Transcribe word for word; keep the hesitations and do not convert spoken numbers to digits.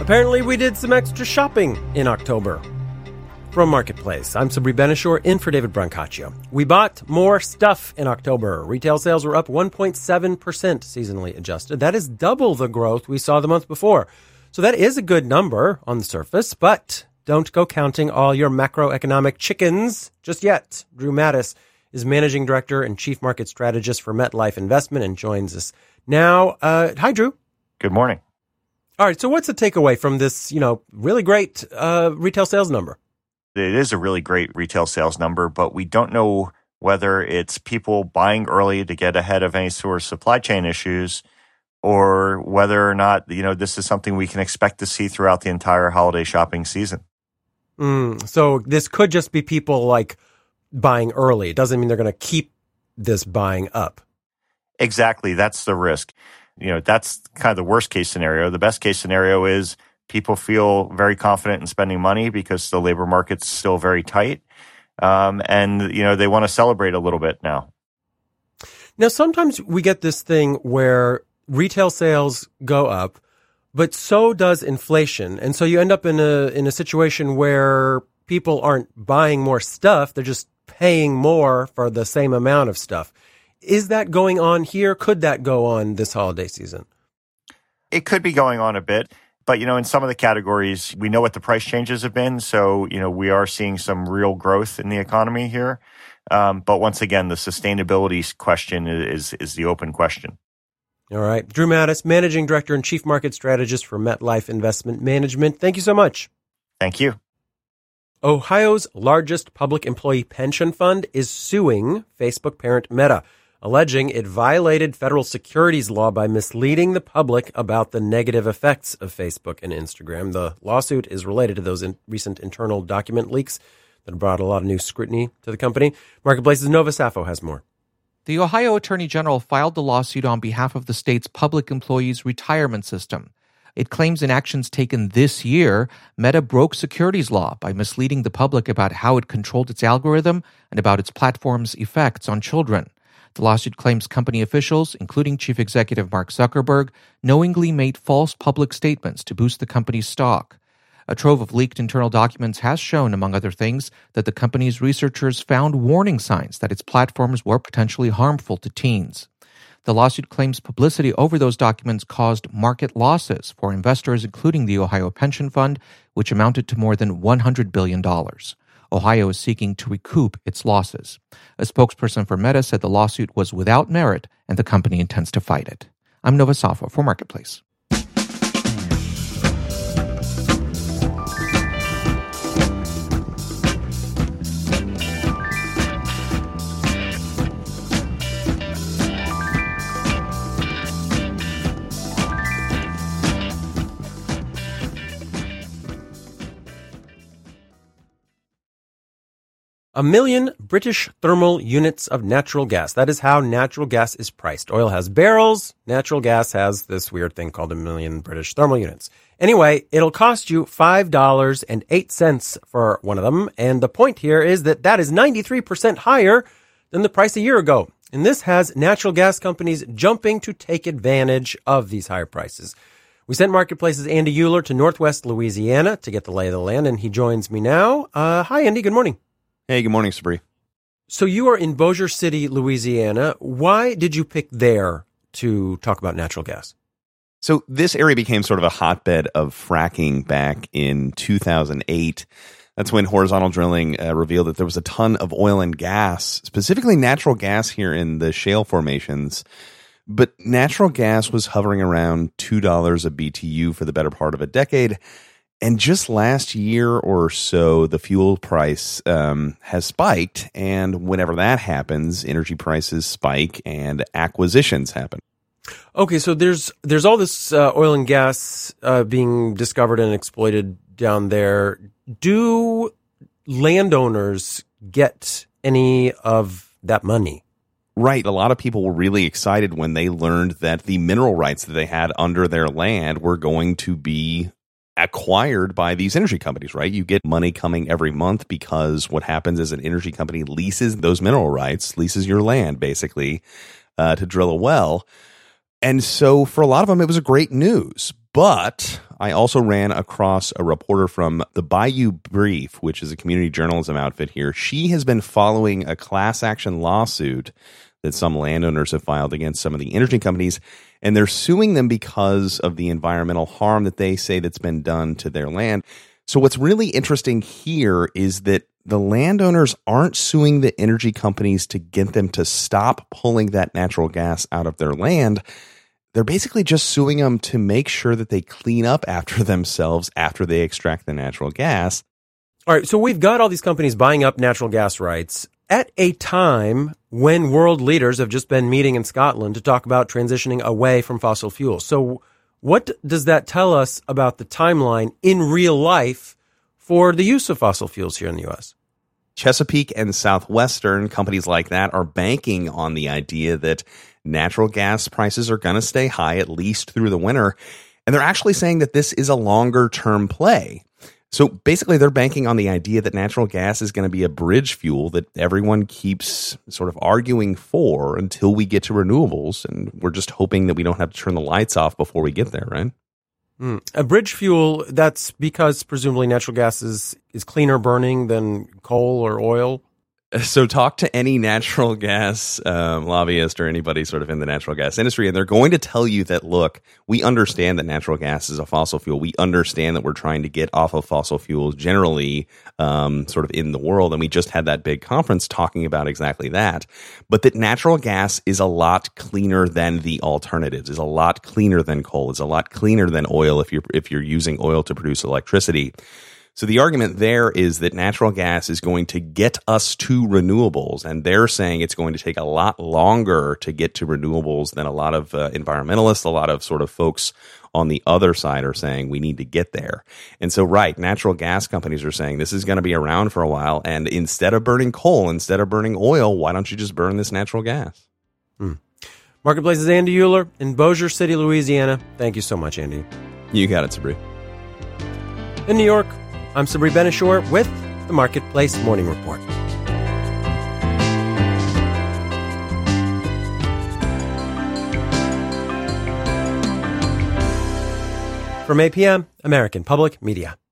Apparently, we did some extra shopping in October. From Marketplace, I'm Sabri Benishore in for David Brancaccio. We bought more stuff in October. Retail sales were up one point seven percent seasonally adjusted. That is double the growth we saw the month before. So that is a good number on the surface, but don't go counting all your macroeconomic chickens just yet. Drew Mattis is Managing Director and Chief Market Strategist for MetLife Investment and joins us now. Uh, hi, Drew. Good morning. All right, so what's the takeaway from this, you know, really great uh, retail sales number? It is a really great retail sales number, but we don't know whether it's people buying early to get ahead of any sort of supply chain issues or whether or not, you know, this is something we can expect to see throughout the entire holiday shopping season. Mm, so this could just be people like buying early. It doesn't mean they're going to keep this buying up. Exactly. That's the risk. You know, that's kind of the worst case scenario. The best case scenario is people feel very confident in spending money because the labor market's still very tight. Um, and, you know, they want to celebrate a little bit now. Now, sometimes we get this thing where retail sales go up, but so does inflation. And so you end up in a in a situation where people aren't buying more stuff. They're just paying more for the same amount of stuff. Is that going on here? Could that go on this holiday season? It could be going on a bit. But, you know, in some of the categories, we know what the price changes have been. So, you know, we are seeing some real growth in the economy here. Um, but once again, the sustainability question is is the open question. All right. Drew Mattis, Managing Director and Chief Market Strategist for MetLife Investment Management. Thank you so much. Thank you. Ohio's largest public employee pension fund is suing Facebook parent Meta, alleging it violated federal securities law by misleading the public about the negative effects of Facebook and Instagram. The lawsuit is related to those in recent internal document leaks that brought a lot of new scrutiny to the company. Marketplace's Nova Safo has more. The Ohio Attorney General filed the lawsuit on behalf of the state's public employees' retirement system. It claims in actions taken this year, Meta broke securities law by misleading the public about how it controlled its algorithm and about its platform's effects on children. The lawsuit claims company officials, including Chief Executive Mark Zuckerberg, knowingly made false public statements to boost the company's stock. A trove of leaked internal documents has shown, among other things, that the company's researchers found warning signs that its platforms were potentially harmful to teens. The lawsuit claims publicity over those documents caused market losses for investors, including the Ohio Pension Fund, which amounted to more than one hundred billion dollars. Ohio is seeking to recoup its losses. A spokesperson for Meta said the lawsuit was without merit and the company intends to fight it. I'm Nova Safo for Marketplace. A million British thermal units of natural gas. That is how natural gas is priced. Oil has barrels. Natural gas has this weird thing called a million British thermal units. Anyway, it'll cost you five dollars and eight cents for one of them. And the point here is that that is ninety-three percent higher than the price a year ago. And this has natural gas companies jumping to take advantage of these higher prices. We sent Marketplace's Andy Euler to Northwest Louisiana to get the lay of the land, and he joins me now. Uh, hi, Andy. Good morning. Hey, good morning, Sabri. So you are in Bossier City, Louisiana. Why did you pick there to talk about natural gas? So this area became sort of a hotbed of fracking back in two thousand eight. That's when horizontal drilling uh, revealed that there was a ton of oil and gas, specifically natural gas here in the shale formations. But natural gas was hovering around two dollars a B T U for the better part of a decade. And just last year or so, the fuel price um, has spiked. And whenever that happens, energy prices spike and acquisitions happen. Okay, so there's there's all this uh, oil and gas uh, being discovered and exploited down there. Do landowners get any of that money? Right. A lot of people were really excited when they learned that the mineral rights that they had under their land were going to be acquired by these energy companies, right? You get money coming every month because what happens is an energy company leases those mineral rights, leases your land basically uh, to drill a well. And so for a lot of them, it was a great news. But I also ran across a reporter from the Bayou Brief, which is a community journalism outfit here. She has been following a class action lawsuit that some landowners have filed against some of the energy companies, and they're suing them because of the environmental harm that they say that's been done to their land. So what's really interesting here is that the landowners aren't suing the energy companies to get them to stop pulling that natural gas out of their land. They're basically just suing them to make sure that they clean up after themselves after they extract the natural gas. All right, so we've got all these companies buying up natural gas rights at a time when world leaders have just been meeting in Scotland to talk about transitioning away from fossil fuels. So what does that tell us about the timeline in real life for the use of fossil fuels here in the U S? Chesapeake and Southwestern, companies like that, are banking on the idea that natural gas prices are going to stay high at least through the winter. And they're actually saying that this is a longer-term play. So basically, they're banking on the idea that natural gas is going to be a bridge fuel that everyone keeps sort of arguing for until we get to renewables. And we're just hoping that we don't have to turn the lights off before we get there, right? Mm. A bridge fuel, that's because presumably natural gas is, is cleaner burning than coal or oil? So talk to any natural gas um, lobbyist or anybody sort of in the natural gas industry, and they're going to tell you that, look, we understand that natural gas is a fossil fuel. We understand that we're trying to get off of fossil fuels generally um, sort of in the world, and we just had that big conference talking about exactly that. But that natural gas is a lot cleaner than the alternatives, is a lot cleaner than coal, is a lot cleaner than oil if you're if you're using oil to produce electricity. So the argument there is that natural gas is going to get us to renewables, and they're saying it's going to take a lot longer to get to renewables than a lot of uh, environmentalists, a lot of sort of folks on the other side are saying we need to get there. And so, right, natural gas companies are saying this is going to be around for a while, and instead of burning coal, instead of burning oil, why don't you just burn this natural gas? Hmm. Marketplace's Andy Euler in Bossier City, Louisiana. Thank you so much, Andy. You got it, Sabri. In New York, I'm Sabri Ben-Achour with the Marketplace Morning Report. From A P M, American Public Media.